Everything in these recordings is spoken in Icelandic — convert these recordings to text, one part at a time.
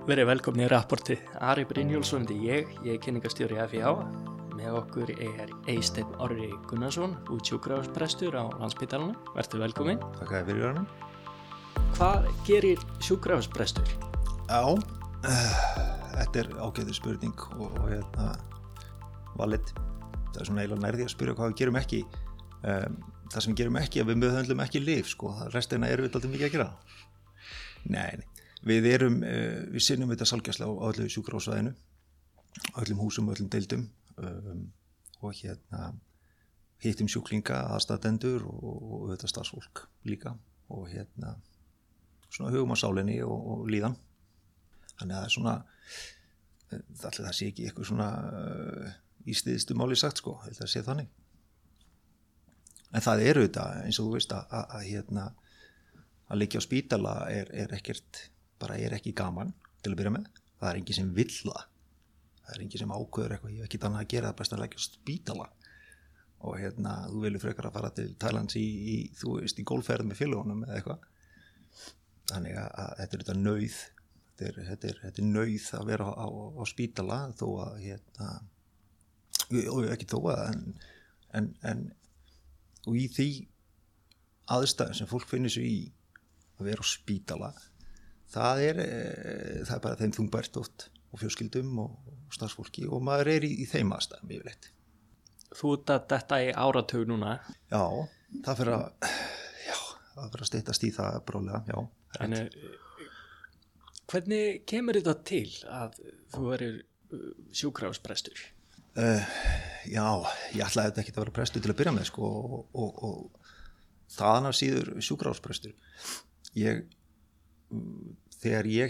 Verið velkomni í rapportið. Ari Brynjólfsson ég er kynningastjóri FIH. Með okkur er Eysteinn Orri Gunnarsson, sjúkrahúsprestur á Landspítalanum. Vertu velkomin. Takk fyrir hann. Hvað gerir sjúkrahúsprestur? Já, þetta er ágæður spurning og valid. Það er svona eiginlega nærði að spyrja hvað við gerum ekki. Það sem við gerum ekki er við meðhöndlum ekki lyf, sko. Restina erum við alltaf mikið að gera. Nei. Við sinnum þetta sálgæsla á öllu sjúkrahússvæðinu, öllum húsum, öllum deildum og hittum sjúklinga, aðstandendur og auðvitað starfsfólk líka og svona hugum á sálinni og líðan. Þannig að það er svona, það sé ekki eitthvað svona í stíðstu máli sagt, sko, held að það sé þannig. En það er auðvitað, eins og þú veist, að liggja á spítala er ekkert, bara er ekki gaman til að byrja með. Það er enginn sem vill það. Það er enginn sem ákveður eitthvað, ég hef ekki annað að gera það best að leggja á spítala. Og þú vilur frekar að fara til Thailands í golfferð með félagunum eða eitthvað. Þannig að þetta er þetta nauð. Þetta er nauð að vera á spítala þó að og ekki þó að en og í því aðstæðum sem fólk finnir sig í að vera á spítala, það er bara þeim þungbært oft og fjölskyldum og starfsfólki og maður er í þeim aðstæðum yfirleitt. Þú ert að detta í áratug núna. Já, það fer að styttast í það brálega, já. En hvernig kemur þetta til að þú verður sjúkrahúsprestur? Já, ég ætlaði þetta ekki að vera prestur til að byrja með, sko, og þaðan af síður sjúkrahúsprestur. Þegar ég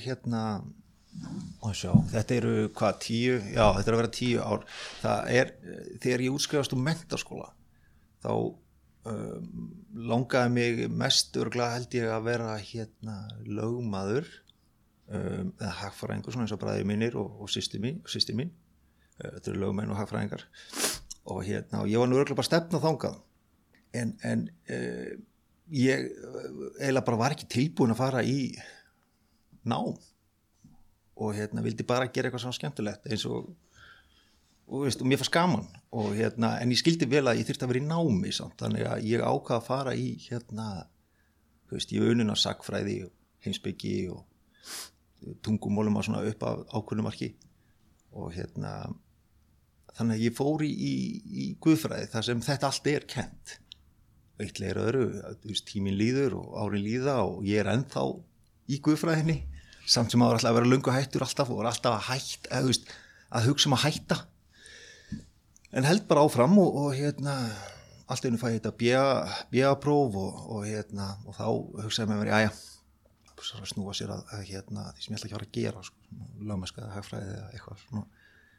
þetta eru hvað, 10, já, þetta er að vera 10 ár. Það er, þegar ég útskrifast úr menntaskóla, þá langaði mig mest örugglega held ég að vera lögmaður, eða hagfræðingur, svona eins og bræður mínir og systir mín. Þetta eru lögmenn og hagfræðingar. Og ég var nú örugglega bara stefna þangað. En ég eiginlega bara var ekki tilbúin að fara í nám og vildi bara gera eitthvað svona skemmtilegt eins og mér fannst gaman og en ég skildi vel að ég þyrfti að vera í námi samt, þannig að ég ákvað að fara í ég unnin á sagnfræði og heimspeki og tungumálum á svona upp af ákveðnumarki og þannig að ég fór í guðfræði þar sem þetta allt er kennt. Eitt leir öðru, tíminn líður og árin líða og ég er ennþá í guðfræðinni, samt sem maður alltaf að vera löngu hættur alltaf og er alltaf að hætta, að hugsa að hætta. En held bara áfram og allt einu fæ ég þetta BA-próf og þá hugsaði með mér, jæja, að snúa sér að því sem ég ætla ekki að fara að gera, sko, lögmennska eða hagfræði eða eitthvað svona.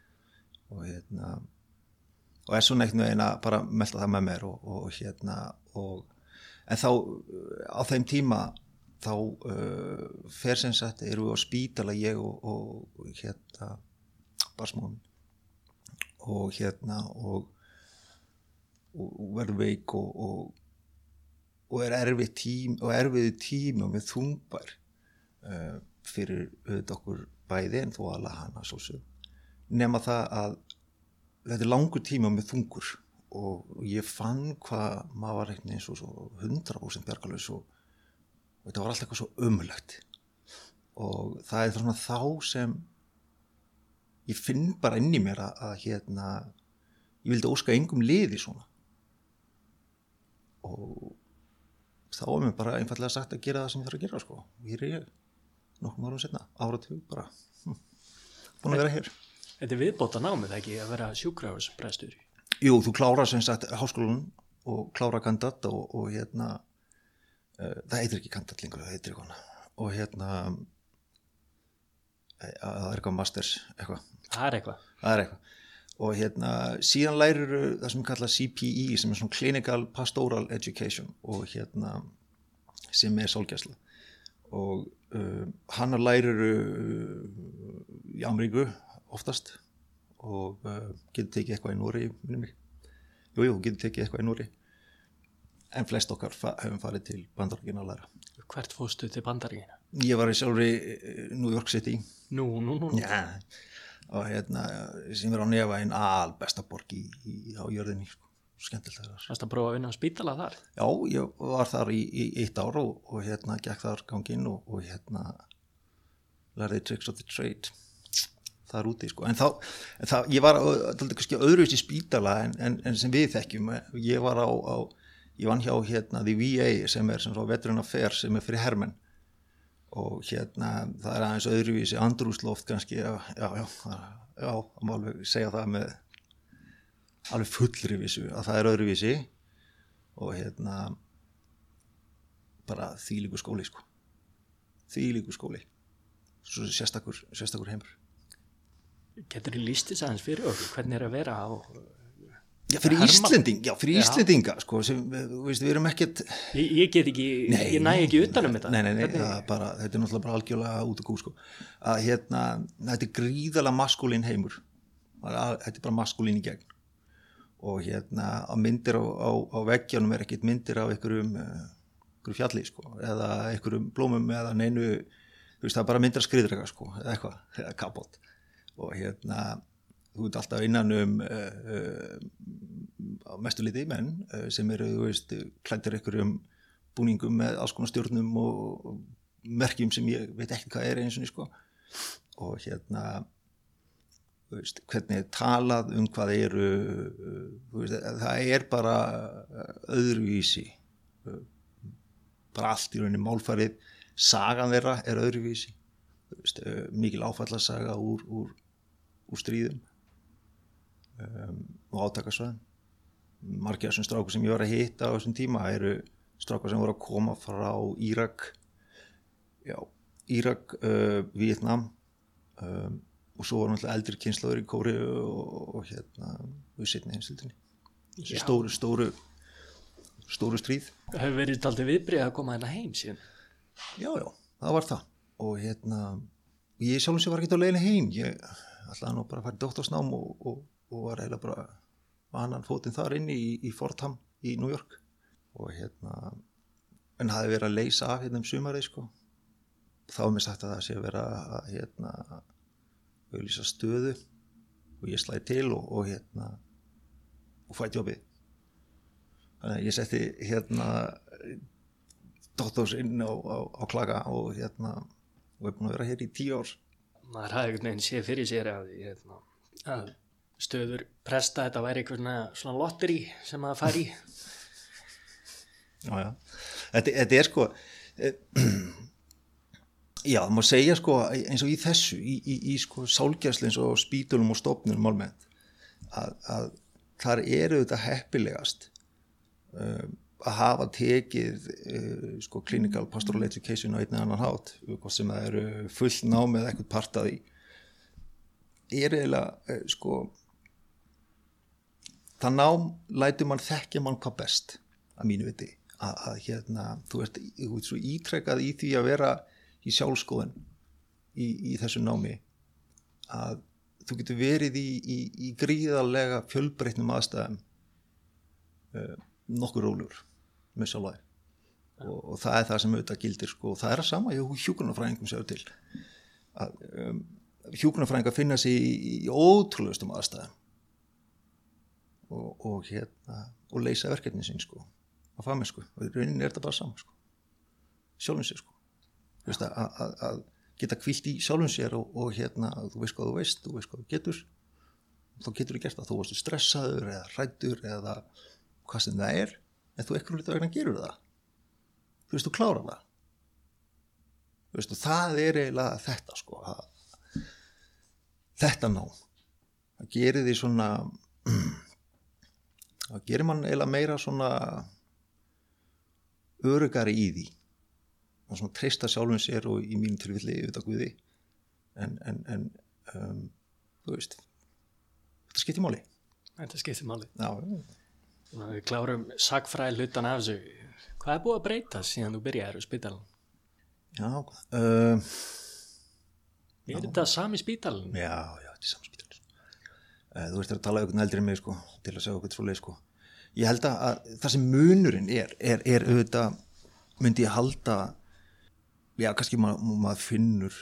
Og svona einhvern veginn að bara melta það með mér en þá á þeim tíma þá fer sem sagt erum við á spítala ég og barsmóðin og verður veik og er erfiðu tíma með þungbær fyrir auðvitað okkur bæði en þó alveg hana svo sem nema það að þetta er langur tíma með þungur og ég fann hvað maður var eins og svo 100% bjargarlaus og þetta var alltaf eitthvað svo ömurlegt og það er svona þá sem ég finn bara inn í mér að ég vildi óska engum liði svona og þá er mér bara einfallega sagt að gera það sem ég þarf að gera, sko. Hér er ég nokkrum árum seinna, áratug bara búin að vera hér. Þetta er viðbóta námið ekki að vera sjúkrahúsprestur? Jú, þú klárar sem sagt háskólann og klárar kandidat og það heitir ekki kandidat lengur, það heitir eitthvað og það er eitthvað masters eitthvað. Það er eitthvað. Og síðan lærir það sem kallað CPE sem er svona Clinical Pastoral Education og sem er sálgæsla og hana lærir í Ameríku oftast og getur tekið eitthvað í Noregi, minnum mig. Jú, getur tekið eitthvað í Noregi en flest okkar hefum farið til Bandaríkjanna að læra. Hvert fórstu til Bandaríkjanna? Ég var í sjálfri New York City. Nú. Já, og sem á nefa einn albesta borg á jörðinni, sko. Skemmtilegt þar. Varst að prófa að vinna á spítala þar? Já, ég var þar í 1 ár og gekk þar ganginn og lærði tricks of the trade þar úti, sko. En þá ég var kannski öðruvísi spítala en sem við þekkjum. Ég vann hjá the VA sem svo Veteran Affairs sem fyrir hermenn og það aðeins öðruvísi andrúmsloft kannski, já, má alveg segja það með alveg fullri vissu að það öðruvísi og bara þvílíkur skóli, sko. Þvílíkur skóli. Svo sérstakur heimur. Geturðu lýst þess aðeins fyrir okkur? Hvernig að vera á... Já, fyrir Íslendinga, sko, sem, við erum ekkert... Ég get ekki, ég næ ekki utan þetta. Nei, þetta er náttúrulega bara algjörlega út og kú, sko. Að þetta gríðalega maskúlín heimur. Þetta er bara maskúlín í gegn. Og að myndir á veggjanum ekkert myndir af einhverjum fjalli, sko, eða einhverjum blómum eða neinu, það er bara myndir af skriðdreka, sko, eða eitthvað, eða kapot. Og þú ert alltaf innan mestu liti menn sem eru, klæddir einhverjum búningum með alls konar stjórnum og merkjum sem ég veit ekki hvað eins og, sko. Og hvernig talað hvað eru, það bara öðruvísi, bara allt í rauninni málfarið, sagan þeirra öðruvísi, mikil áfallasaga úr stríðum og átakasvæðum. Margir af þessum strákum sem ég var að hitta á þessum tíma eru strákar sem voru að koma frá Írak, Víetnam, og svo voru náttúrulega eldri kynslóður í Kóreu og við seinni heimsstyrjöldinni. Þessi stóru stríð. Það hefur verið dálítið viðbrigði að koma heim síðan. Já, það var það. Og ég sjálfum sér var ekki á leiðinni heim. Ég ætlaði nú bara að fara í doktorsnám og var eiginlega bara annan fótinn þar inni í Fordham í New York. Og en hafði verið að leysa af sumarið, sko. Þá var mér sagt að það sé að vera að auglýsa stöðu og ég slæði til og fætti jobbið. Þannig að ég setti doktors inn á klaka og er búin að vera hér í 10 ár. Maður hafði einhvern veginn séð fyrir sér að stöður presta, þetta væri eitthvað svona lotteri sem að fara í. Já. Þetta sko já, það má segja, sko, eins og í þessu í sko sálgæslu eins og spítulum og stofnunum almennt að þar þetta heppilegast að hafa tekið sko clinical pastoral education á einn eða annan hátt, hvað sem það eru fullt nám eða eitthvað part af því, eiginlega sko það nám lætur mann þekkja mann hvað best að mínu viti að þú ert svo ítrekkað í því að vera í sjálfskoðun í þessu námi að þú getur verið í gríðarlega fjölbreytnum aðstæðum nokkur rólegur með sjálfæði og það það sem auðvitað gildir, sko, og það það sama hjúkrunarfræðingum séu til að hjúkrunarfræðingar finna sig í ótrúlegustum aðstæðum og leysa verkefni sín, sko, á fagmennsku, og í rauninni þetta bara sama, sko, sjálfum sér, sko. Þú veist, að geta hvílt í sjálfum sér og þú veist hvað þú veist hvað þú getur, þá getur þú gert það, þú varstu stressaður eða hræddur eða hvað sem það en þú eitthvað lítið vegna gerur það, þú veist, þú klárar það, þú veist, og það eiginlega þetta, sko, þetta ná, það gerir því svona, það gerir mann eiginlega meira svona öruggari í því, og svona treysta sjálfum sér og í mínum tilfelli auðvitað Guði, en þú veist, þetta skiptir máli. Þetta skiptir máli. Já. Við klárum sagfræði hlutan af þessu. Hvað búið að breyta síðan þú byrjaðir á spítalanum? Já. Þetta sami spítalinn? Já, þetta sami spítalinn. Þú veist að tala um eldri en mig, sko, til að segja okkur svoleið, sko. ég held að það sem munurinn er auðvitað, myndi ég halda, já, kannski maður finnur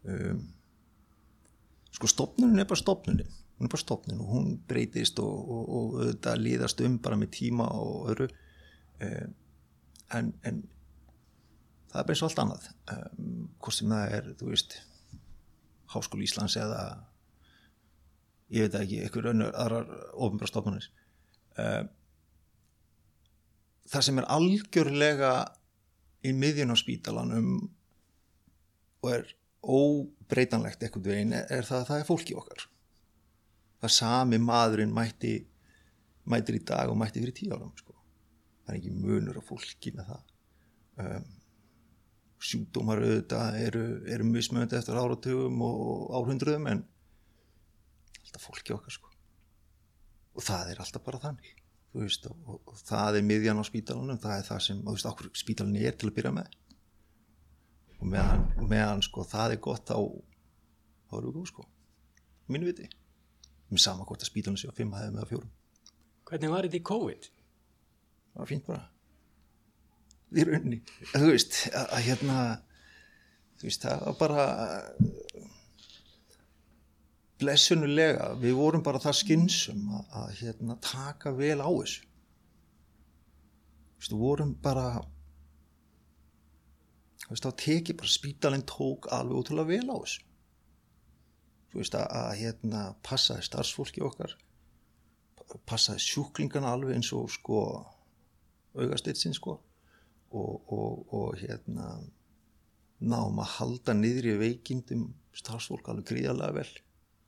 sko stofnunin bara stofnunin, hún bara stofnun og hún breytist og auðvitað líðast bara með tíma og öðru en það bara eins og allt annað hvort sem það þú veist Háskóli Íslands eða ég veit ekki, einhver aðrar opinberar stofnanir það sem algjörlega í miðjun á spítalanum og óbreytanlegt einhvern veginn það er fólki okkar það sami maðurinn mætir í dag og mætti fyrir 10 árum sko. Það er ekki munur á fólki með það sjúkdómar auðvitað eru mismunandi eftir áratugum og árhundruðum en alltaf fólki okkar sko. Og það er alltaf bara þannig þú veist, og það er miðjan á spítalanum það er það sem, þú veist, okkur spítalinn til að byrja með og meðan sko, það er gott þá erum við góð sko mínu viti með sama hvort að spítalinn sé á 5 hæðum eða 4. Hvernig var þetta í COVID? Það var fínt bara í rauninni þú veist þú veist það var bara blessunulega við vorum bara það skynsum að taka vel á þessu þú veist við vorum bara þú veist þá tekið bara spítalinn tók alveg ótrúlega vel á þessu þú veist að passaði starfsfólki okkar passaði sjúklingana alveg eins og sko augasteinsinn sko og náum að halda niðri veikindum starfsfólk alveg gríðarlega vel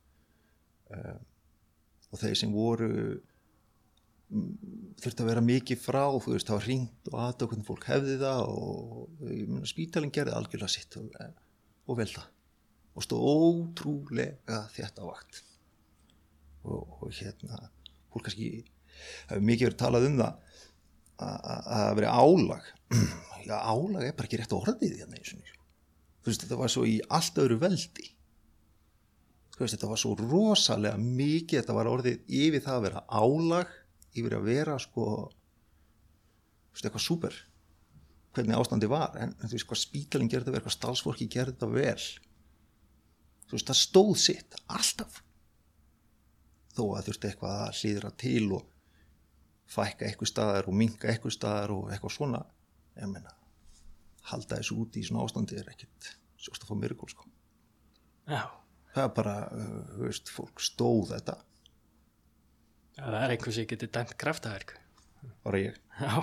og þeir sem voru þurfti að vera mikið frá þú veist, það var hringt og aðtöku hvernig fólk hefði það og spítalinn gerði algjörlega sitt og vel það og stóð ótrúlega þétt á vakt og fólk kannski hefur mikið verið talað það að veri álag já, álag bara ekki rétt orðið hérna eins og þú veist, þetta var svo í allt öðru veldi þú veist, þetta var svo rosalega mikið þetta var orðið yfir það að vera álag yfir að vera sko þú veist, eitthvað súper hvernig ástandi var, en þú veist hvað spítalinn gerði vel, hvað starfsfólki gerði það vel þú veist, það stóð sitt alltaf þó að þurfti eitthvað að hlýðra til og fækka eitthvað staðar og minnka eitthvað staðar og eitthvað svona ég meina, halda þessu úti í svona ástandi ekkert sjóst að fá miracle sko Já það er bara, þú veist, fólk stóð þetta Já, það er einhvers sem getur dæmt kraftaverk bara ég Já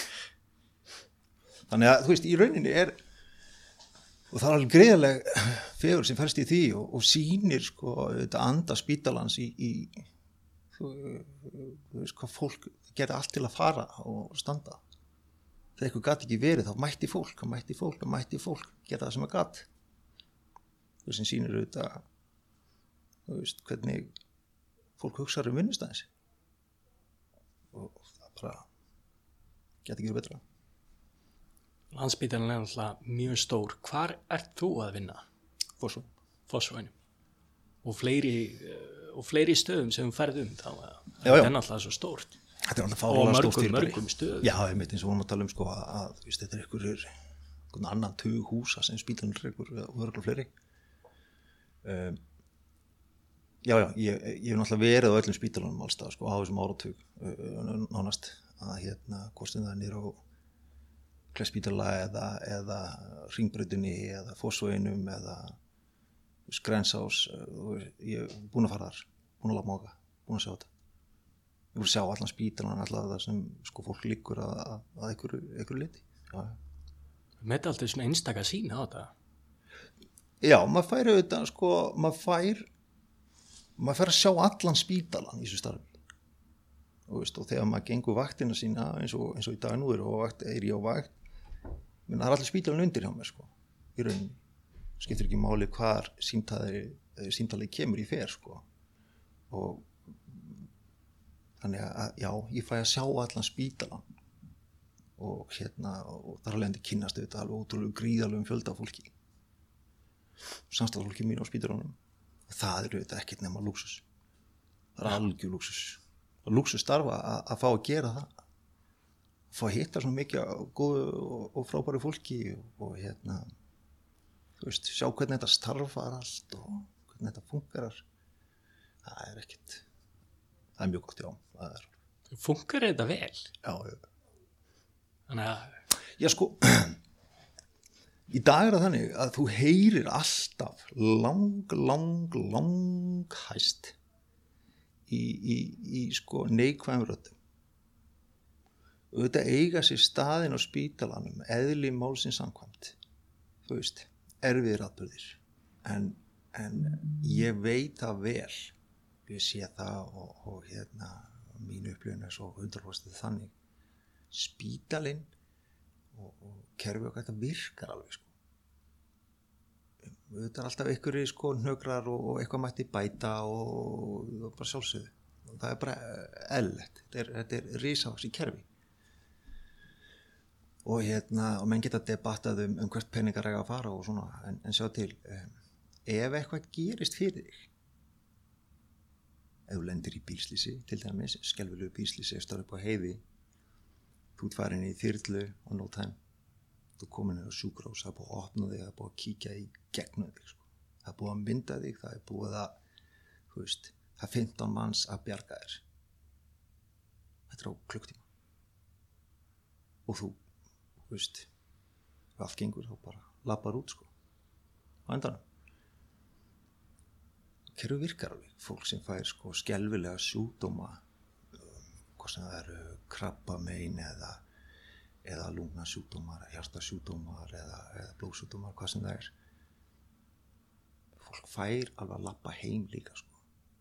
þannig að, þú veist, í rauninni og það er alveg greiðaleg fegur sem felst í því og sýnir sko, þetta anda spítalans í þú veist, hvað fólk gerði allt til að fara og standa þegar eitthvað gat ekki verið, þá mætti fólk gera það sem að gat þú veist, sem sýnir auðvitað þú veist, hvernig fólk hugsaður vinnustæðins og það bara geta ekki verið betra Landspítalinn er alltaf mjög stór. Hvar ert þú að vinna? Fossvoginum. Og fleiri stöðum sem ferð þá þetta er alltaf svo stórt. Þetta er alltaf fárlega stórt fyrirbæri. Og mörgum stöðum. Já, ég veit eins og vorum að tala sko að veist, þetta er einhver annan tug húsa sem spítalinn rekur og örgulega fleiri. Ég hef náttúrulega verið á öllum spítalunum alls staðar sko á þessum áratug nánast að hvort sem það er niður á Kleppsspítala eða Hringbrautinni eða Fossvoginum eða Grensás ég er búin að fara þar, búin að labba búin að sjá þetta ég búin að sjá allan spítalan alltaf það sem sko fólk liggur að einhverju liti Með alltaf svona einstaka sýn á þetta Já, maður fær auðvitað sko maður fær að sjá allan spítalan í þessu starfi og þegar maður gengur vaktina sína eins og í dag nú er ég á vakt menn það er allir spítalinn undir hjá mér sko í rauninni skiptir ekki máli hvar símtalið kemur í fer sko og þannig að já, ég fæ að sjá allan spítalan og þar alveg endur kynnast auðvitað alveg ótrúlega gríðarlegum fjölda fólki samstæðarfólki mín á spítalanum það er auðvitað ekkert nema lúxus það er algjör lúxus og lúxus starfa að fá að gera það fá að hitta svona mikið á góðu og frábæru fólki og þú veist, sjá hvernig þetta starfar allt og hvernig þetta fungerar, það er ekkert, það er mjög gott, já, það er. Funkar þetta vel? Já. Þannig að... Já, sko, í dag er það þannig að þú heyrir alltaf lang hæst í sko neikvæðum röddum. Auðvitað eiga sér staðinn á spítalanum, eðli málsins samkvæmt, þú veist, erfiðir atburðir. En ég veit það vel, ég sé það og mín upplifun er svo 100% þannig. Spítalinn og kerfi okkar, þetta virkar alveg, sko. Þetta er alltaf einhverjir sko hnökrar og eitthvað mætti bæta og bara sjálfsögðu. Og það er bara eðlilegt. Þetta er risavaxið kerfi. Og og menn geta debattað hvert peningar eiga að fara og svona, en sjá til, ef eitthvað gerist fyrir þig, ef þú lendir í bílslýsi, til dæmis, skelfilegu bílslýsi, stóð upp á heiði, þú ert farin í þyrlu og no time, þú komin inn á sjúkrahús, það er búið að opna þig, það er búið að kíkja í gegnum þig, sko. Það er búið að mynda þig, það er búið að, þú veist, það er 15 manns að bjarga þér. Þetta er á klukktíma. Og þú veist, ef allt gengur, þá bara labbar út, sko. Á endanum. Kerfi virkar alveg, fólk sem fær, sko, skelfilega sjúkdóma, hvað sem það eru krabbamein eða lungnasjúkdómar, hjartasjúkdómar eða blóðsjúkdómar, hvað sem það er. Fólk fær alveg að labba heim líka, sko.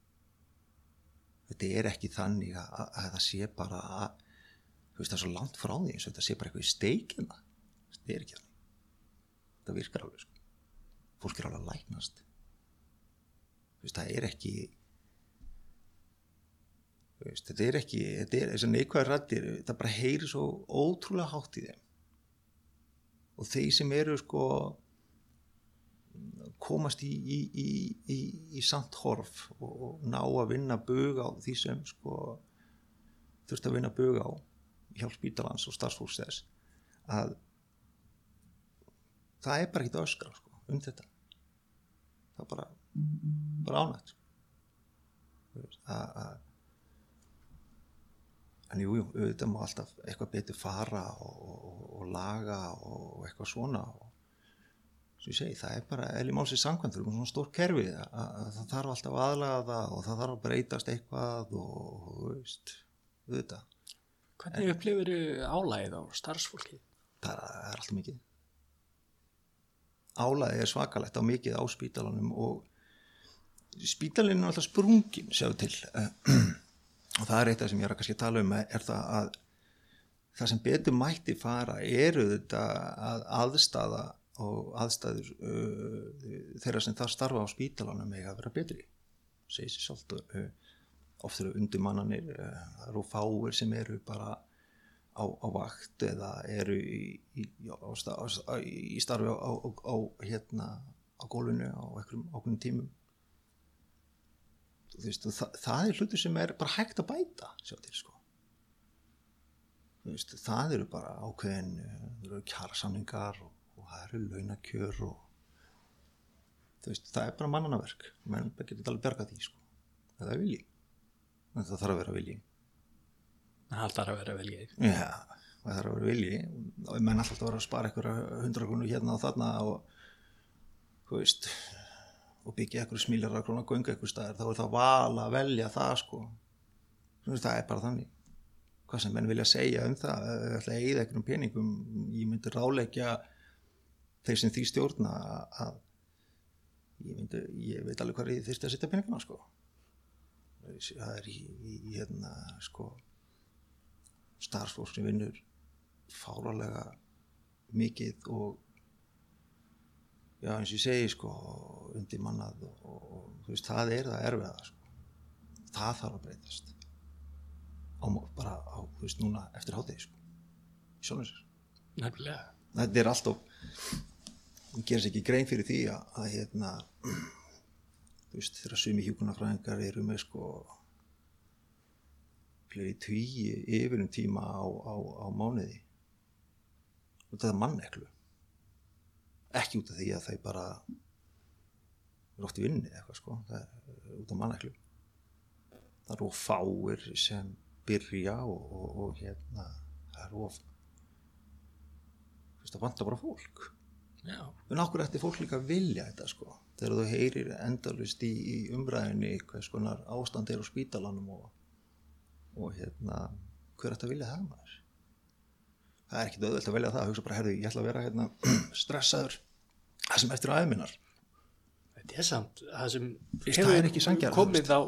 Þetta er ekki þannig að það sé bara að, þú veist, það er svo langt frá því eins og þetta sé bara eitthvað í steikina. Þetta er ekki þannig. Þetta virkar alveg, sko. Fólk er alveg að læknast. Þú veist, það er ekki, þú veist, þetta er þessar neikvæðar raddir, það bara heyrir svo ótrúlega hátt í þeim. Og þeir sem eru, sko, komast í samt horf og ná að vinna bug á því sem, sko, þurft að vinna bug á hjálp spítalans og starfsfólks þess, að það er bara ekkert að öskra, sko, þetta. Það er bara ánægt, sko. En jú, auðvitað má alltaf eitthvað betur fara og laga og eitthvað svona. Og svo ég segi, það er bara eðli málsins samkvæmt, það er svona stórt kerfi að það þarf alltaf aðlaga það og það þarf að breytast eitthvað og þú veist, auðvitað. Hvernig upplifirðu álagið á starfsfólki? Það er alltaf mikið. Álagið er svakalegt á mikið á spítalanum og spítalinn er alltaf sprungin, sjáðu til. Og það er eitt af sem ég er að kannski að tala er það að það sem betur mætti fara þetta að aðstaða og aðstæður þeirra sem það starfa á spítalanum eiga að vera betri. Segir sér sjálft, oft eru undirmannanir, það eru fáir sem eru bara á vakt eða eru í starfi á gólfinu á einhverjum ákveðnum tímum. Þú veist, það er hlutur sem er bara hægt að bæta, sjá til, sko. Þú veist, það eru bara ákveðin, það eru kjarasamningar og það eru launakjör og þú veist, það er bara mannanaverk. Menn getur alveg bjargað því, sko. Það er vilji. En það þarf að vera vilji. Það þarf að vera vilji. Já, það þarf að vera vilji. Og menn alltaf að vera að spara einhverja 100 krónur hérna og þarna og þú veist, og byggja einhverju smíljara króna göngu einhver staðar, þá er það val að velja það, sko. Það er bara þannig. Hvað sem menn vilja segja það, ætla að eyða einhverjum peningum, ég myndi ráðleggja þeir sem því stjórna að ég veit alveg hvað ég þyrfti að setja peninguna, sko. Það er í sko, starfsfólk sem vinnur fáránlega mikið og já, eins og ég segi, sko, undirmannað og þú veist, það er það erfiða, sko. Það þarf að breytast. Bara á, þú veist, núna eftir hádegi, sko. Í sjálfum sér. Nefnilega. Þetta er alltaf, hún gerir sér ekki grein fyrir því að þú veist, þegar sumi hjúkrunarfræðingar eru með, sko, fleiri tugi yfir tíma á mánuði út af það manneklu, ekki út af því að þau bara eru oft í vinnu eitthvað sko, það er út af manneklu. Það eru of fáir sem byrja og það eru of það vantar bara fólk. Já. En okkur ætti fólk líka að vilja þetta sko, þegar þú heyrir endalaust í umræðinni hvers konar ástand á spítalanum og hver ætti að vilja það maður? Það er ekkert auðvelt að velja það, að hugsa bara, herðu, ég ætla að vera stressaður það sem eftir ævinnar. Þetta er samt, það sem hefur komið á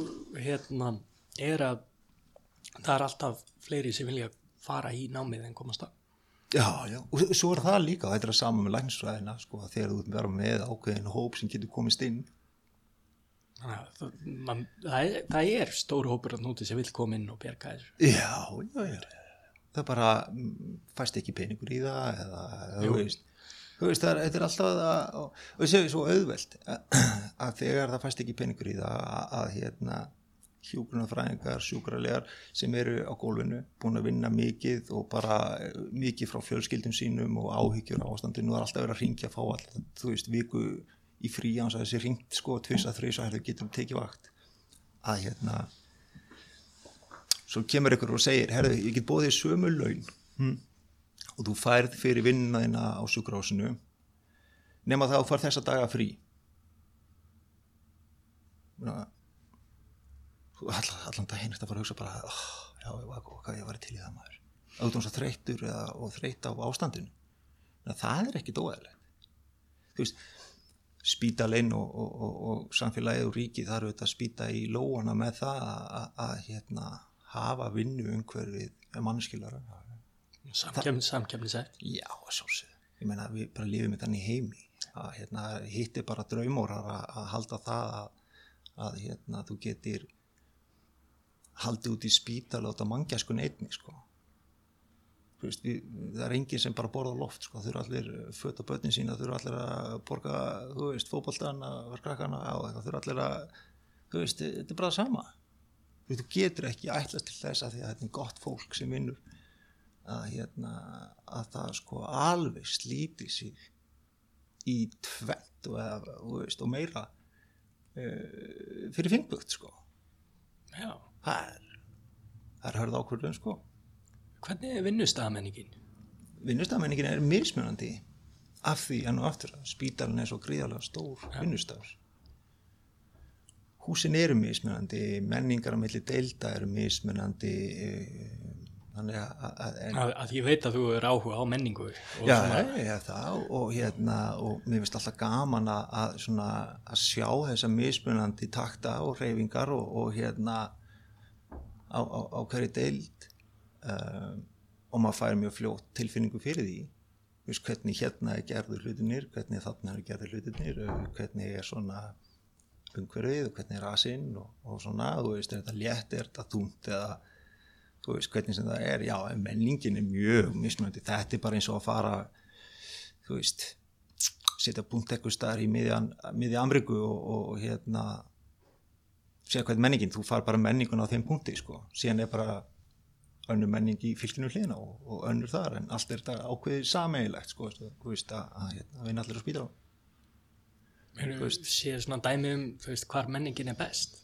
er að það er alltaf fleiri sem vilja fara í námið en komast að. Já, og svo er það líka, þetta er að sama með læknisfræðina, sko, að þegar þú verður með ákveðin hóp sem getur komist inn. Það er stór hópur að núti sem vil koma inn og bjarga þessu. Já. Það bara fæst ekki peningur í það, eða, þú veist, þetta er alltaf og það séu svo auðvelt að þegar það fæst ekki peningur í það að hjúkrunarfræðingar, sjúkralegar sem eru á gólfinu, búin að vinna mikið og bara mikið frá fjölskyldum sínum og áhyggjur á ástandinu og það er alltaf verið að hringja að fá alltaf, þú veist, viku í frí án þess að þessi hringt sko 2-3 að getum tekið vakt að svo kemur ykkur og segir, herðu, ég get boðið sömu laun og þú færð fyrir vinnuna þína á sjúkrahúsinu nema það að þú færð þessa daga frí. Allan daginn þetta fara að hugsa bara hvað ég var til í það maður auðvitað svo þreyttur og þreytt á ástandinu. Það er ekkit óeðlilegt. Þú veist, spítalinn og samfélagið og ríkið þarf auðvitað að spýta í lóana með það að hafa vinnu umhverfið manneskjulara. Samkeppnisætt. Já, sjálfsögðu. Ég meina við bara lifum með þannig heimi að hitt er bara draumórar að halda það að þú getur haldið út í spítal og þetta manngæskun einnig sko. Þú veist, það er enginn sem bara borða loft sko, þau eru allir föt á börnin sína, þau eru allir að borga, þú veist, fótboltan að vera krakkana á eitthvað, þau eru allir að, þú veist, þetta er bara það sama. Þú getur ekki ætlast til þess að því að þetta er gott fólk sem vinnur að það sko alveg slíti sig í tvennt og meira fyrir finnbugt sko. Já. Það er hörð ákvörðun sko. Hvernig er vinnustaðamenningin? Vinnustaðamenningin er mismunandi af því enn og aftur að spítalinn er svo gríðarlega stór vinnustaður. Húsin eru mismunandi, menningar á milli deilda eru mismunandi þannig að ég veit að þú er áhuga á menningu það og mér finnst alltaf gaman að sjá þessa mismunandi takta og hreyfingar og á hverju deild og maður fær mjög fljótt tilfinningu fyrir því, veist, hvernig er gerður hlutinir, hvernig þarna eru gerður hlutinir, hvernig er svona umhverfið og hvernig er rasinn og svona, þú veist, er þetta létt, er þetta þungt eða þú veist hvernig sem það er, já, menningin er mjög mismunandi, þetta er bara eins og að fara, þú veist, setja punkt eitthvað staðar í miðja Ameríku og segja hvað er menningin, þú far bara menningun á þeim punkti, sko, síðan er bara önnur menning í fylkinu hliðina og önnur þar, en allt er þetta ákveðið sameiginlegt, sko, þú veist, að vinna allir á spítalanum. Séu svona dæmi þú veist, hvar menningin er best?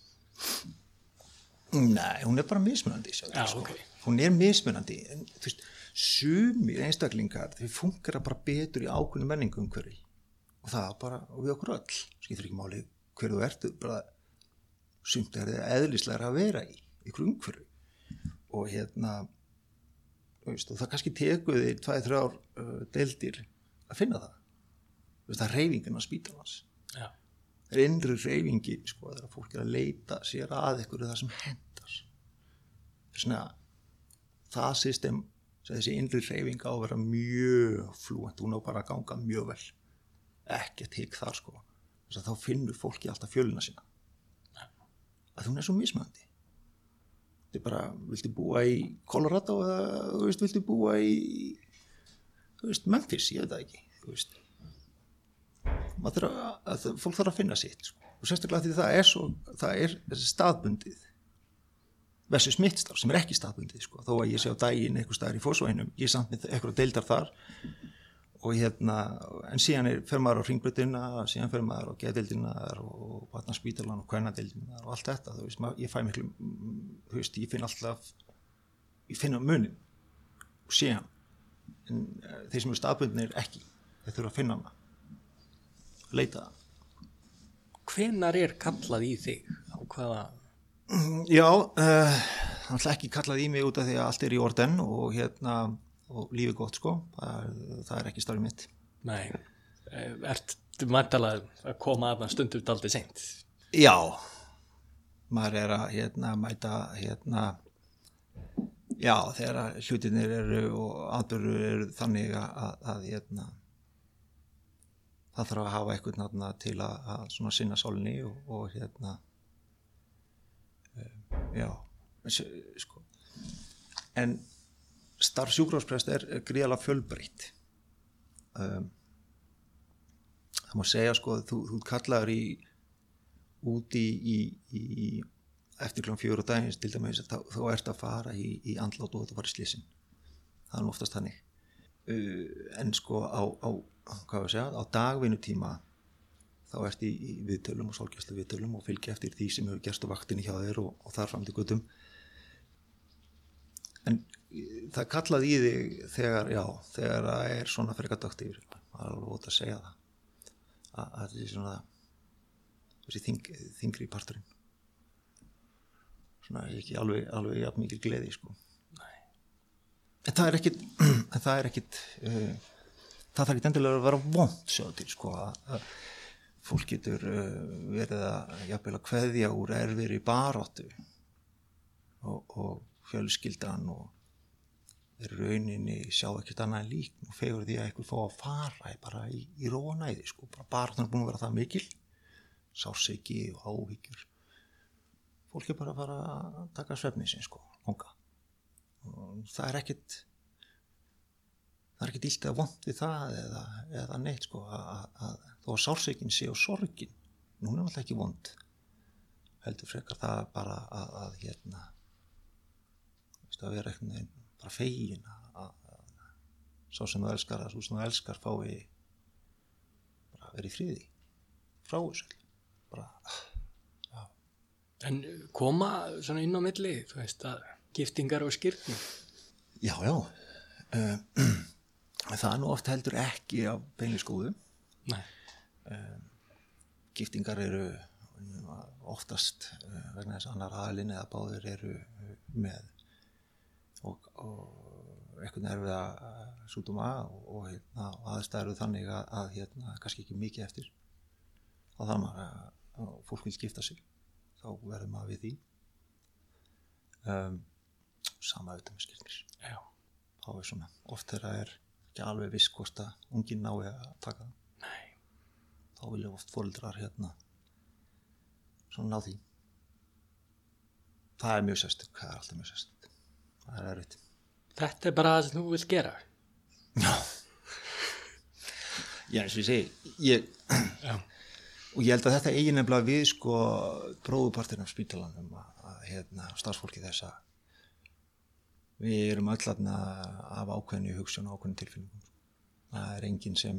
Nei, hún er bara mismunandi sko. Okay. Hún er mismunandi en þú veist, sumir einstaklingar þau funkar bara betur í ákveðnu menningu umhverfi og það bara og við okkur öll, skiptir ekki máli hver þú ert, bara sumt er það eðlislegra að vera í ykkur umhverfi og þú veist, og það kannski tekur þig 2-3 deildir að finna það, þú veist, það er hreyfingin á spítalans. Já. Það er innri hreyfingi, sko, þegar fólk er að leita sér að ykkur það sem hendar. Svona, það system, þessi innri hreyfing á að vera mjög flúent, hún á bara að ganga mjög vel. Ekkert hik þar, sko. Þess að þá finnur fólki alltaf fjölina sína. Að hún er svo mismunandi. Þetta er bara, viltu búa í Colorado eða, þú veist, viltu búa í, þú veist, Memphis, ég veit það ekki, þú veist. Fólk þarf að finna sitt sko. Og sérstaklega því það er staðbundið versus mitt starf sem ekki staðbundið sko. Þó að ég sé á daginn einhver staðar í Fossvoginum, ég samt með einhverja deildar þar og en síðan fer maður á Hringbrautina, síðan fer maður á geðdeildina og barnaspítalan og kvennadeildina og allt þetta, þú veist, ég fæ miklu, þú veist, ég finn munin og síðan, en þeir sem eru staðbundnir ekki, þeir þurfa að finna hana, leita það. Hvenær kallað í þig? Á hvaða? Já, það ekki kallað í mig út af því að allt í orden og og lífið gott sko, það ekki starfið mitt. Nei, ertu mættalega að koma að það stundum daldið seint? Já, maður að mæta já, þegar hlutirnir og atburður eru þannig að það þarf að hafa eitthvað til að svona sinna sálinni og já, sko. En starf sjúkrahúsprests gríðarlega fjölbreytt. Það má segja sko, þú kallaður út í eftir klukkan 4 á daginn til dæmis, þá ert að fara í andlát og þetta fara í slysinn. Það oftast þannig. En sko á dagvinnutíma þá ert í viðtölum og sálgæslu viðtölum og fylgja eftir því sem hefur gerst á vaktinni hjá þér og þar fram til götum. En það kallaði í þig þegar það svona frekar dögt yfir, það alveg ótt að segja það að þessi svona þessi þingri parturinn svona ekki alveg jafn mikil gleði sko. Nei. En það þarf ekki endilega að vera vont sjáðu til sko að fólk getur verið að jafnvel að kveðja úr erfiðri baráttu og fjölskyldan og rauninni sjá ekkert annað en lík og fegur því að einhver fá að fara bara í ró og næði sko, baráttan búin að vera það mikil, sársauki og áhyggjur. Fólk bara að fara að taka svefninn sinn sko, og það ekkert illt eða vont við það eða neitt sko að þó að sársaukin sé og sorgin, hún alltaf ekki vond, heldur frekar það bara að vera eitthvað bara fegin að sá sem þú elskar að þú sem þú elskar fái bara verið í friði frá þessu bara, já. En koma svona inn á milli, þú veist að giftingar og skírnir? Já, það nú oft heldur ekki af beinlis góðu. Nei. Giftingar eru oftast vegna þess að annar aðilinn eða báðir eru með og eitthvað erfiða sjúkdóma og aðstæður þannig að kannski ekki mikið eftir og þannig að fólk vil skipta sig þá verður maður við því sama auðvitað með skírnir. Já. Þá svona oft þegar ekki alveg viss hvort að unginn nái að taka það. Nei. Þá vilja oft foreldrar svona ná því. Það mjög sérstök, það alltaf mjög sérstök. Það erfitt. Þetta bara það sem þú vilt gera? Já. Já, eins og ég segi, Já. Og ég held að þetta eigi nefnilega við sko bróðupartinn af spítalanum að starfsfólki þess að við erum öll af ákveðnu hugsun og ákveðnu tilfinningum. Það enginn sem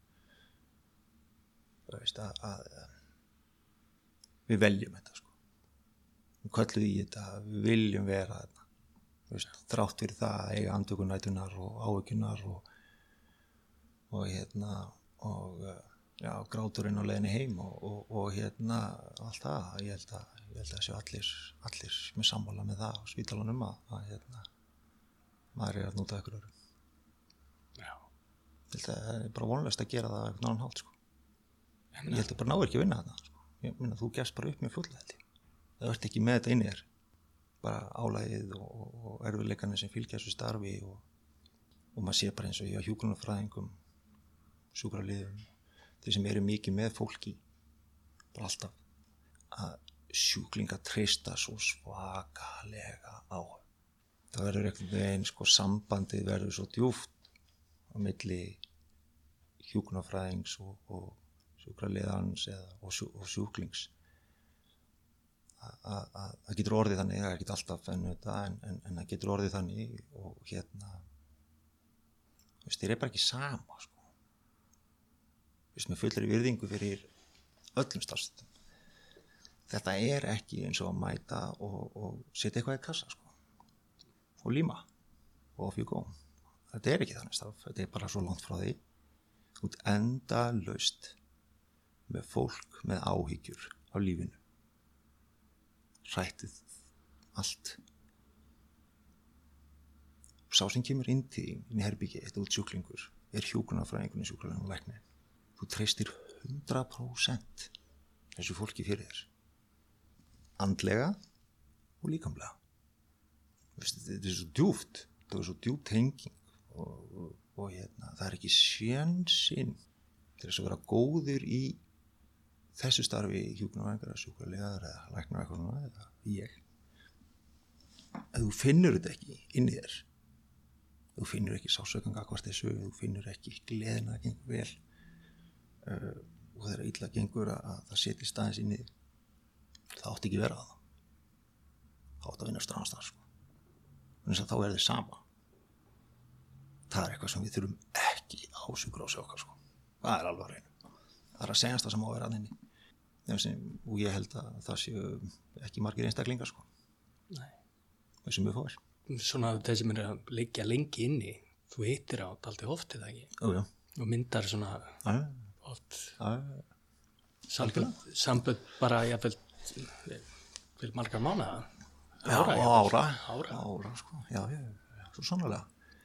veist að við veljum þetta sko. Við köllum í þetta, við viljum vera þetta. Þrátt fyrir það að eiga andvökunætunar og áhyggjurnar og gráturinn á leiðinni heim og allt það. Ég held að séu allir með sammála með það á spítalanum að maður að nota ykkur öðru. Já. Ég held að það bara vonlaust að gera það á einhvern annan hátt sko. Ég held að bara náir ekki að vinna þetta sko. Ég minna þú gefst bara upp mjög fljótlega held ég. Það ert ekki með þetta inni þér. Bara álagið og erfiðleikarnir sem fylgja þessu starfi og maður sé bara eins og ég á hjúkrunarfræðingum, sjúkraliðum, þeir sem eru mikið með fólki, bara alltaf að sjúklinga treysta svo svakalega á. Það verður einhvern veginn sko sambandið verður svo djúpt á milli hjúkrunarfræðings og sjúkraliðans og sjúklings það getur orðið þannig, það er ekki alltaf en það getur orðið þannig og þér er bara ekki sama sko. Með fullri virðingu fyrir öllum starfstöðum. Þetta er ekki eins og að mæta og setja eitthvað í kassa sko. Og líma og off you go. Þetta er ekki þannig starf, þetta er bara svo langt frá því. Út endalaust með fólk með áhyggjur á lífinu. Rættið allt. Sá sem kemur inn í herbyggi, eitt út sjúklingur, er hjúkrunarfræðingurinn í sjúkraliðum og læknir. Þú treystir 100% þessu fólki fyrir þér. Andlega og líkamlega. Þetta er svo djúpt, þetta er svo djúpt henging og það er ekki sénsinn til þess að vera góður í þessu starfi hjúkrunarfræðingar eða sjúkraliðar eða læknar eða ég. Ef þú finnur þetta ekki inn í þér, þú finnur ekki sásaukann gagnvart þessu, þú finnur ekki gleðina að gengur vel og þegar illa gengur að það setjist aðeins inn í þig, það átti ekki vera það. Það átti að vinna stránstað sko. Þannig að þá er þið sama. Það er eitthvað sem við þurfum ekki á sjúkrahúsi okkar sko. Það er alveg á hreinu. Það er að segjast það sem á að vera inni. Og ég held að það séu ekki margir einstaklingar sko. Nei. Þessum við fór. Svona þeir sem er að liggja lengi inni, þú hittir á dálítið oft eða ekki? Já. Og myndar svona oft sambönd bara jafnvel margar mánaða. Ára sko. Já, svo sannlega.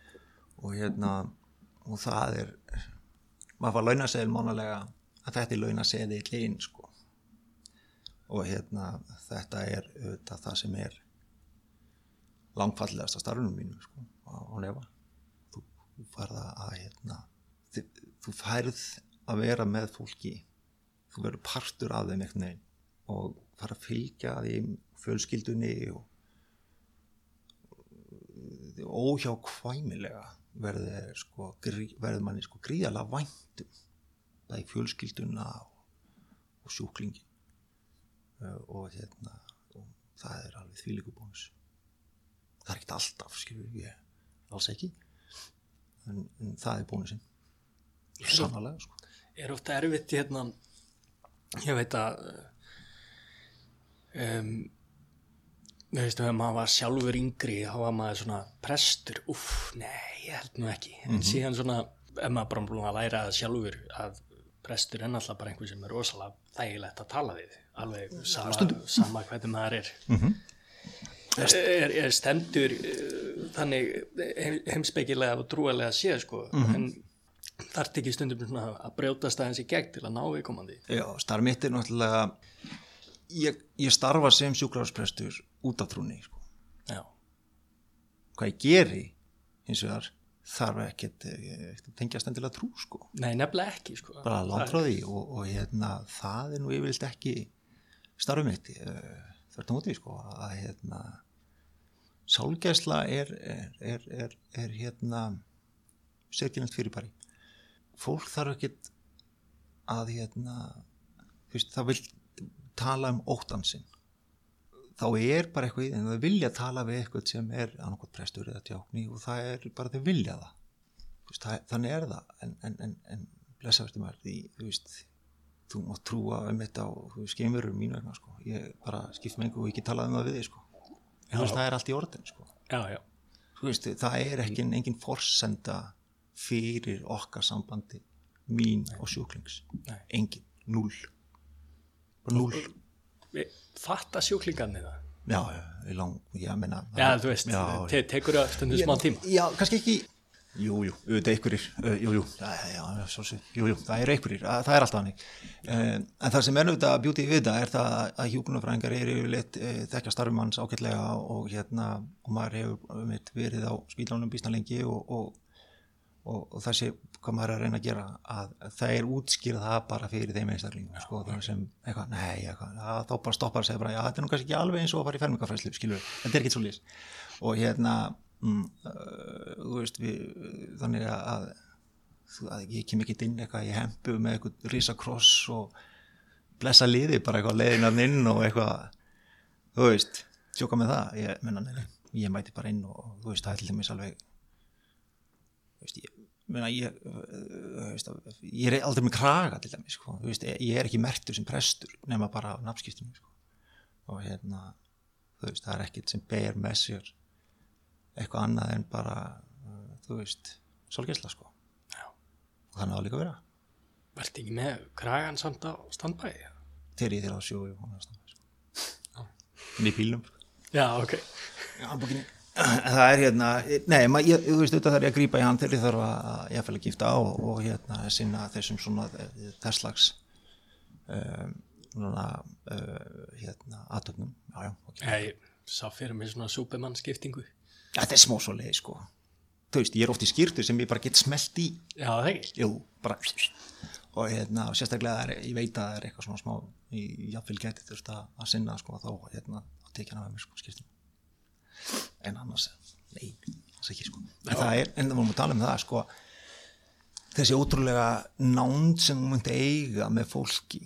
Og það er maður fær launaseðil mánalega að þetta er launaseðill einn sko. Og þetta er auðvitað það sem er langfallegasta starfunum mínu sko, á nefa. Þú færð þú færð að vera með fólki, þú verður partur af þeim einhvern veginn og fara að fylgja þeim fjölskyldunni og óhjákvæmilega verður manni sko gríðarlega væntum bæði fjölskylduna og sjúklingin og það er alveg þvílíkur bónus. Það er ekkert alltaf, skilur ég, alls ekki, en það er bónusinn, sannarlega, sko. Er ofta erfitt, ég veit að, ef maður var sjálfur yngri, þá var maður svona prestur, nei, ég held nú ekki, en síðan svona, ef maður bara búin að læra það sjálfur, að prestur er alltaf bara einhver sem er rosalega þægilegt að tala við, alveg sama hvernig maður er. Er stendur þannig heimspekilega og trúarlega séð sko, en þarf ekki stundum svona að brjótast aðeins í gegn til að ná viðkomandi. Já, starf mitt er náttúrulega ég starfa sem sjúkrahúsprestur út af trúnni sko. Já. Hvað ég geri hins vegar þarf ekkert tengjast endilega trú sko. Nei, nefnilega ekki sko. Bara langt frá því og það er nú yfirleitt ekki starf mitt þvert á móti sko að sálgæsla er sérkennilegt fyrirbæri. Fólk þarf ekkert að það vil tala óttann sinn. Þá er bara eitthvað en það vilja tala við eitthvað sem er annarkot prestur eða djákni og það er bara þau vilja það. Þannig er það en blessavertu maður því þú mátt trúa þetta á skeimverum mínu vegna sko. Ég bara skipt með einhver og ekki talaði það við þig sko. En það er allt í orðin sko. Já. Það er engin forsenda fyrir okkar sambandi mín og sjúklings. Engin, 0. Bara 0. Fatta sjúklingarnir það? Já, ég meina. Já, þú veist, tekur það stundum smá tíma. Já, kannski ekki. Jú, auðvitað einhverjir, það eru einhverjir, það er alltaf hannig. En það sem auðvitað bjúti við þetta er það að hjúkrunarfræðingar eru yfirleitt þekkja starfum hans ágætlega og maður hefur verið á spítalunum býsna lengi og það sé hvað maður er að reyna að gera, að það er útskýrað það bara fyrir þeim einstaklingum, sko, það sem þá bara stoppar og segir bara, þetta er nú kannski ekki alveg eins og að fara í fermingarfræðslu, skilur, þetta er ekki svo lýs. Og þú veist þannig að ég kem ekki inn eitthvað í hempu með eitthvað risakross og blessa liði bara eitthvað leiðinarn inn og eitthvað þú veist, sjóka með það, ég menna, nei, ég mæti bara inn og þú veist, það til dæmis alveg, þú veist, ég er aldrei með kraga til dæmis, sko, þú veist, ég er ekki merktur sem prestur nema bara á nafnskírteini, sko, og þú veist, það er ekkert sem ber með sér eitthvað annað en bara, þú veist, sólgeisla, sko. Já. Og þannig á líka að vera. Vertu ekki með kragan samt á standbæði? Þegar ég á sjói og á standbæði, sko. Í bílnum, sko. Já, ok. Já, bókinni. En það er nei, þú veist, þetta þarf ég að grípa í hann þegar ég þarf að ég fæli að gifta á og sinna þessum svona þess slags aðtöfnum. Já, okay. Ég sá fyrir mig svona Superman-skiptingu. Þetta er smá svo leið, sko. Þú veist, ég er oft í skýrtu sem ég bara get smelt í. Já, það ekki? Jú, bara og sérstaklega ég veit að það er eitthvað svona smá í jafnvel gæti þurft að sinna, sko, þá tekja hana með mér, sko, skýrtum. En annars, nei, það er ekki, sko. En það vorum að tala um það, sko, þessi ótrúlega nánd sem þú myndi eiga með fólki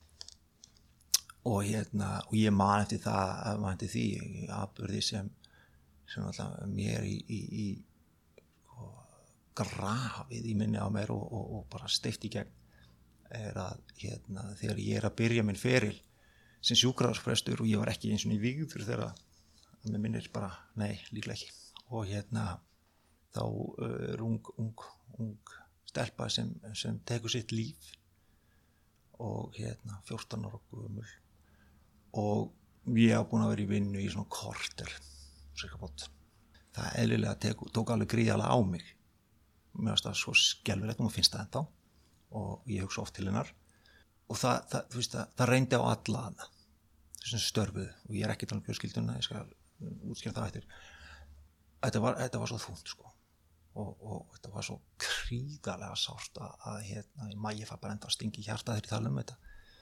og ég man eftir það, man eftir því atburði sem alltaf mér í sko, grafið í minni á mér og bara steypt í gegn er að þegar ég er að byrja minn feril sem sjúkrahúsprestur og ég var ekki eins og í vígður þegar mér minnir bara, nei, líklega ekki og þá er ung stelpa sem tekur sitt líf og 14 ára gömul og ég hef búin að vera í vinnu í svona korter cirka bótt. Það eðlilega tók alveg gríðarlega á mig mér finnst það svo skelfilegt og mér finnst það ennþá og ég hugsa oft til hennar og þú veist það reyndi á alla hana þessum störfuðu og ég er ekki talað um fjölskylduna, ég skal útskýra það eftir. Þetta var svo þungt, sko og þetta var svo gríðarlega sárt að ég fær bara enda að stinga í hjarta þegar ég tala um þetta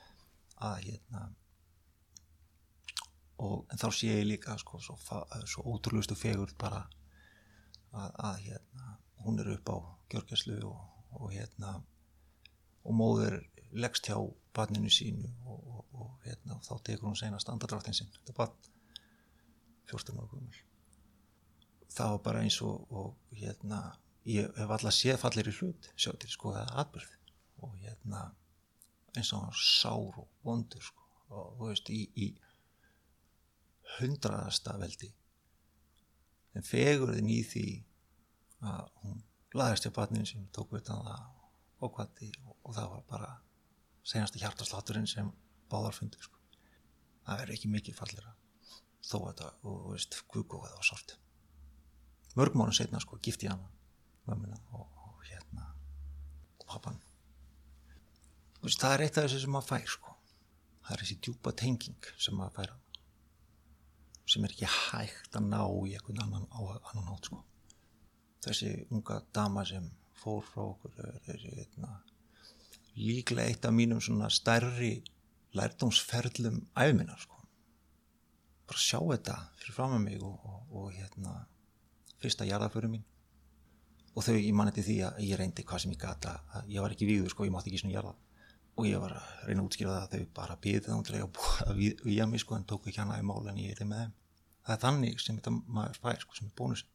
en þá sé ég líka, sko, svo ótrúlegustu fegurð bara að hún er upp á gjörgæslu og móðir leggst hjá barninu sínu og þá tekur hún seinast andardráttinn sinn, þetta barn 14 ára gömul. Það var bara eins og ég hef alltaf séð fallir í hlut sjá til, sko, það atburð og eins og hann sár og vondur, sko, og þú veist í 100. veldi en fegurðin í því að hún laðist hjá barninu sínu, tók utan það og kvaddi og það var bara seinasti hjartaslátturinn sem báðar fundu, sko. Það er ekki mikið fallera þó þetta, og veist, guðgóð það var sárt. Mörgum árum seinna, sko, gifti ég hana mömmuna og pappan. Þú veist, það er eitt af þessu sem maður fær, sko. Það er þessi djúpa tenging sem maður fær sem er ekki hægt að ná í einhvern annan hátt, sko. Þessi unga dama sem fór frá okkur er líklega eitt af mínum svona stærri lærdómsferlum æviminnar, sko. Bara sjá þetta fyrir fram með mig og fyrsta jarðarförin mín og ég man eftir því að ég reyndi hvað sem ég gat að ég var ekki vígður, sko, ég mátti ekki svona jarða og ég var að reyna að útskýra það að þau bara biðu það að víga mig, sko, en tóku ekki hana í mál en ég er með þeim. Það er þannig sem þetta maður fær, sko, sem er bónus.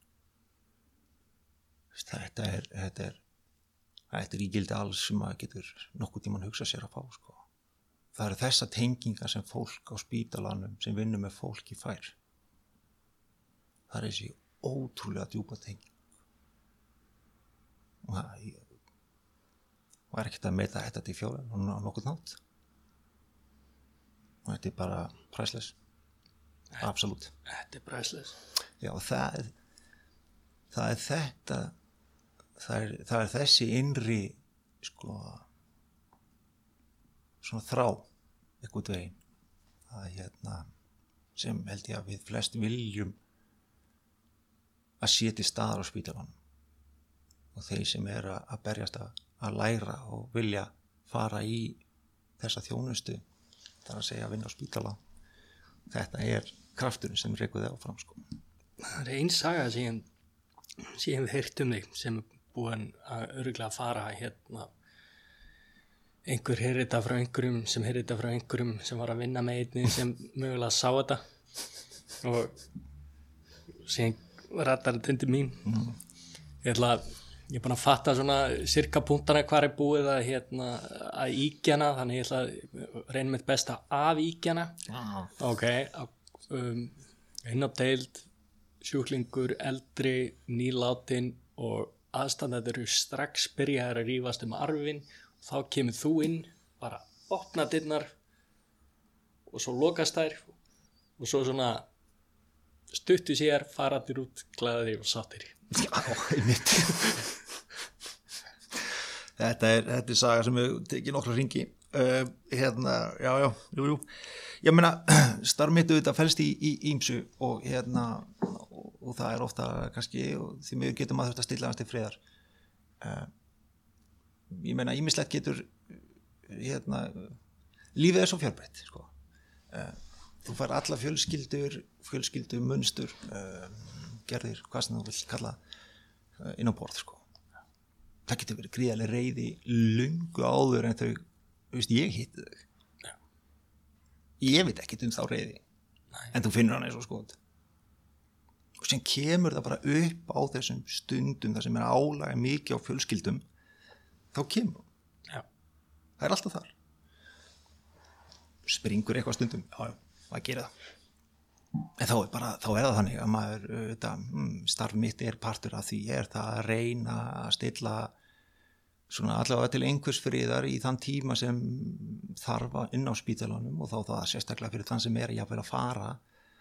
Þetta er ígildi alls sem maður getur nokkuð tímann hugsað sér að fá, sko. Það eru þessa tengingar sem fólk á spítalanum sem vinnur með fólki fær. Það er þessi ótrúlega djúpa tenging. Og það var ekkert að meita þetta til fjóra á nokkuð nátt. Og þetta er bara priceless. Absolutt. Þetta er priceless. Já, það er þetta, það er þessi innri, sko, svona þrá, einhvern veginn, að sem held ég að við flest viljum að sé til staðar á spítalanum og þeir sem er að berjast að læra og vilja fara í þessa þjónustu, það er að segja að vinna á spítala, þetta er krafturinn sem rekur þig áfram, sko. Það er ein saga sem ég hef heyrt um þig sem er búin að örugglega fara einhver heyrði þetta frá einhverjum sem heyrði þetta frá einhverjum sem var að vinna með einni sem mögulega sá þetta og síðan rattar þetta undir mín ég er búin að fatta svona cirka punktana hvar er búið að íkjana, þannig ég ætla að reyna mitt besta af íkjana ok, inn á deild sjúklingur, eldri, nýlátin og aðstandendur eru strax byrjaðir að rífast arfin, þá kemur þú inn, bara opna dyrnar og svo lokast þær og svo svona stuttu sér, faraðir út, glaðir og sáttir. Já, einmitt. Þetta er saga sem við tekið nokkra hringi. Jú. Ég meina, starf mitt auðvitað felst í ýmsu og og það er ofta kannski, og því miður getur maður þurft að stilla hans til friðar. Ég meina, ýmislegt getur, lífið er svo fjölbreytt, sko. Þú fær alla fjölskyldu munstur, gerðir, hvað sem þú vill kalla inn á borð, sko. Það getur verið gríðarleg reiði löngu áður en þau, ég hitti þau. Já. Ég veit ekkert þá reiði. Nei. En þú finnur hann eins og skot. Og sem kemur það bara upp á þessum stundum þar sem álag mikið á fjölskyldum, þá kemur. Já. Það er alltaf þar. Springur eitthvað stundum, já, maður gerir það. En þá er það þannig að maður, starf mitt er partur af því, það að reyna að stilla svona allavega til einhvers friðar í þann tíma sem þarf inn á spítalanum og þá það sérstaklega fyrir þann sem jafnvel að fara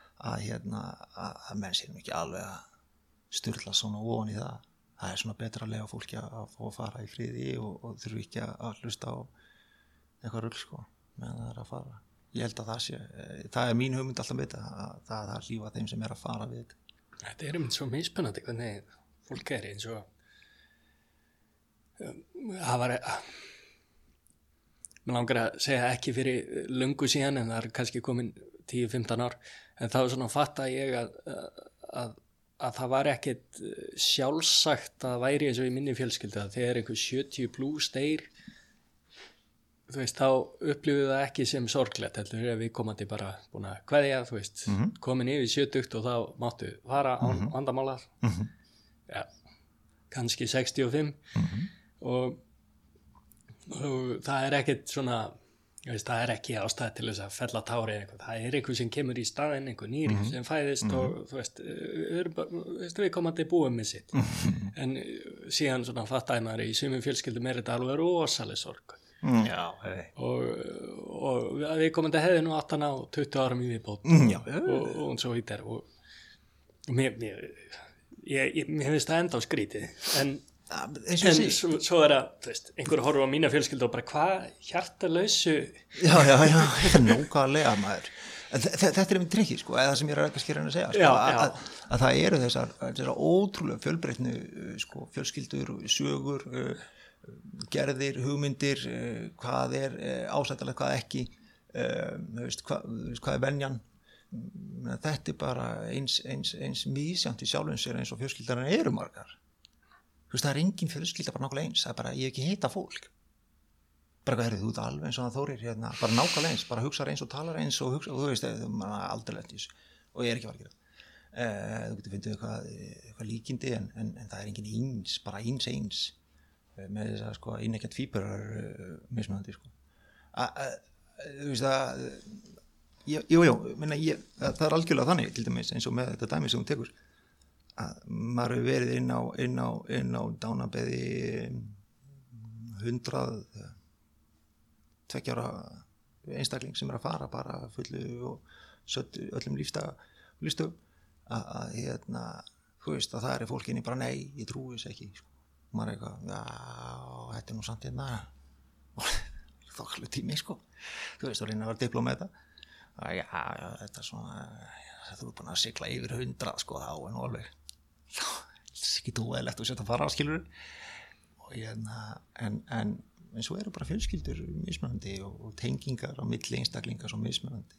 að menn sér ekki alveg að sturla svona ofan í það. Það er svona betra að lega fólki að fá að fara í friði og þurfi ekki að hlusta á eitthvað rugl, sko, meðan það er að fara. Ég held að það er mín hugmynd alltaf með þetta, að það er lífa þeim sem að fara við þetta. Þetta er einmitt svo misspunandi hvernig fólk er eins og það var mér langar að segja ekki fyrir löngu síðan en það er kannski komin 10-15 ár en þá svona fatta ég að það var ekkert sjálfsagt að væri eins og í minni fjölskyldu að þegar einhver 70 plus deyr þú veist, þá upplifum við það ekki sem sorglegt, heldur við komandi bara búin að kveðja, þú veist, komin yfir 70 og þá máttu fara án vandamála, ja, kannski 65 og það er ekkert svona, veist, það er ekki ástæð til þess að fella tári eða eitthvað, það er einhver sem kemur í staðinn, einhver nýr sem fæðist og þú veist, við komandi búum með sitt, en síðan svona fattaði maður í sumum fjölskyldum þetta alveg rosaleg sorg. Já, og við komandi hefði nú 18 á 20 árum í viðbót og svo hitt og mér finnst það enda á skrítið en svo er að þú veist, einhver horfa á mína fjölskyldu og bara hvað hjartalausu þetta er nákvæmlega maður þetta er einmitt trikkið, sko, eða það sem ég er kannski að segja, sko, að það eru þessar ótrúlega fjölbreytnu, sko, fjölskyldur, sögur gerðir, hugmyndir hvað er ásættanlegt, hvað ekki hvað er venjan þetta er bara eins mísjant í sjálfum sér eins og fjölskyldarinn eru margar það er engin fjölskylda bara nákvæmlega eins það er bara, ég hef ekki heita fólk bara hvað þú ert alveg eins og það Þórir bara nákvæmlega eins, bara hugsar eins og talar eins og þú veist, aldrei lent í þessu og ég er ekki vargir þú getur fundið eitthvað líkindi en það er engin eins, bara eins með þess að sko eineggja tvíburar mismunandi sko þú veist að það er algjörlega þannig til dæmis eins og með þetta dæmi sem hún tekur að maður hefur verið inn á dánabeði 100 2 ára einstakling sem að fara bara fullu og sött öllum lífstöðum að þú veist að það er fólkinni bara nei, ég trúi þess ekki sko og maður er eitthvað, þetta er nú samt þokkalega tími, sko þú veist, þú reynir að vera diplóm með þetta þetta er svona þú er búin að sigla yfir 100, sko þá er nú alveg það er ekki tóðilegt að setja að fara, skilur og en svo eru bara fjölskyldur mismunandi og tengingar á milli einstaklingar svo mismunandi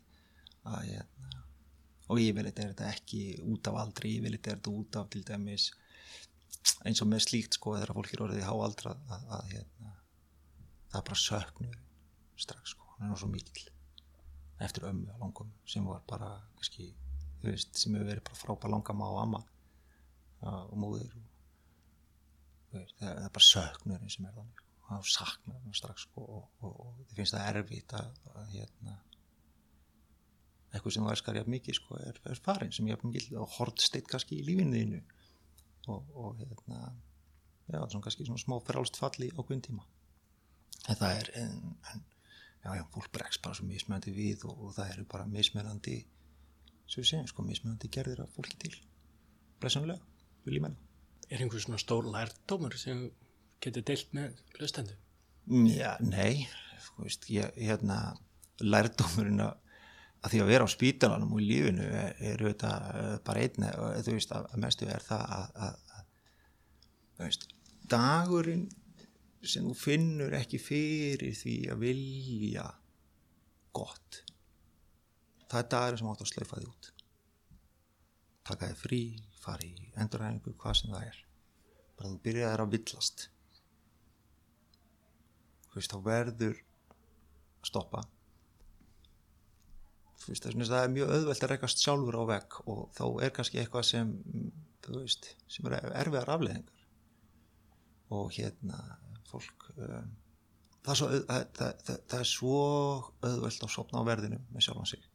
og yfirleitt er þetta ekki út af aldri, yfirleitt er þetta út af til dæmis eins og með slíkt, sko, þegar fólk er orðið háaldra að það er bara söknur strax, sko, hann er svo mikill eftir ömmu að langum sem var bara kannski þú veist, sem hefur verið bara frábær langamma og amma og móðir það er bara söknurinn sem þannig og þá saknar hann strax og þið finnst það erfitt að eitthvað sem þú elskar jafn mikið er farin sem jafn mikið og hornsteinn kannski í lífinu þínu og já, svona kannski svona smá frjálst falli á hvern tíma en það er já, fólk bregst bara svo mismunandi við og það eru bara mismunandi svo við segjum, mismunandi gerðir af fólki til blessunlega, vil ég menna einhver svona stór lærdómur sem getur deilt með hlustendum? Já, nei, þú veist, lærdómurinn að því að vera á spítalanum og í lífinu þetta bara einn, þú veist, að mestu það að þú veist, dagurinn sem þú finnur ekki fyrir því að vilja gott, það er dagurinn sem átt að slaufa þig út. Taka þig frí, fara í endurhæfingu, hvað sem það er. Bara þú byrjaðir að villast. Þú veist, þá verður að stoppa. Þú veist, það er mjög auðvelt að rekast sjálfur á vegg og þá er kannski eitthvað sem, þú veist, sem erfiðar afleiðingar. Og fólk, það er svo auðvelt að sofna á verðinu með sjálfan sig.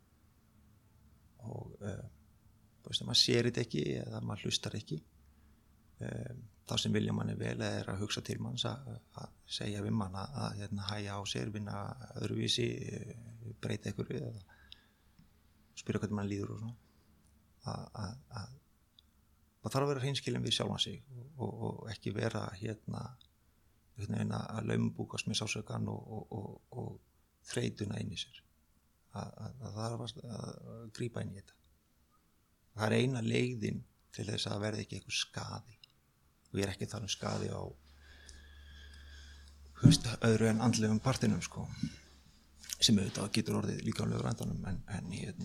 Og þú veist, maður sér þetta ekki eða maður hlustar ekki. Þá sem vilja manni vel er að hugsa til manns að segja við mann að hæja á sér, vinna öðruvísi, breyta einhverju eða spyrja hvernig mann líður og svona. Það þarf að vera hreinskilinn við sjálfan sig og ekki vera að laumumbúkast með sásökan og þreytuna inn í sér. Það þarf að grípa inn í þetta. Það er eina leiðin til þess að verði ekki eitthvað skaði. Og ég er ekki að tala skaði á öðru en andlegum partinum sem auðvitað getur orðið líkamlegur endanum en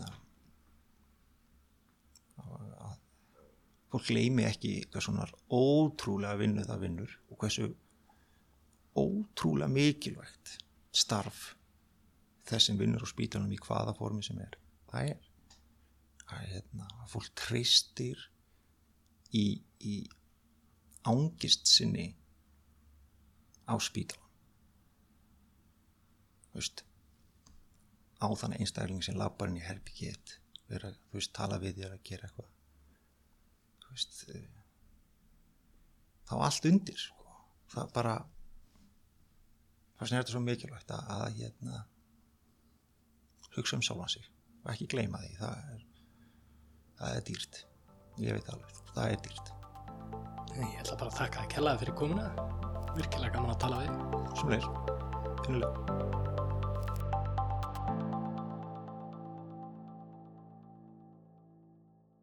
fólk gleymi ekki hvað svona ótrúlega vinnu það vinnur og hversu ótrúlega mikilvægt starf þess sem vinnur á spítalunum í hvaða formi sem er. Það er að fólk treystir í ángist sinni á spítalan. Þú veist, á þann einstakling sem labbar inn í herbergið, vera, þú veist, tala við þér að gera eitthvað. Þú veist, þá allt undir, Það bara, það er þetta svo mikilvægt að hugsa sjálfan sig og ekki gleyma því, það er dýrt. Ég veit alveg, það er dýrt. Ég ætla bara að þakka kærlega fyrir komuna. Virkilega gaman að tala við. Sömuleiðis, innilega.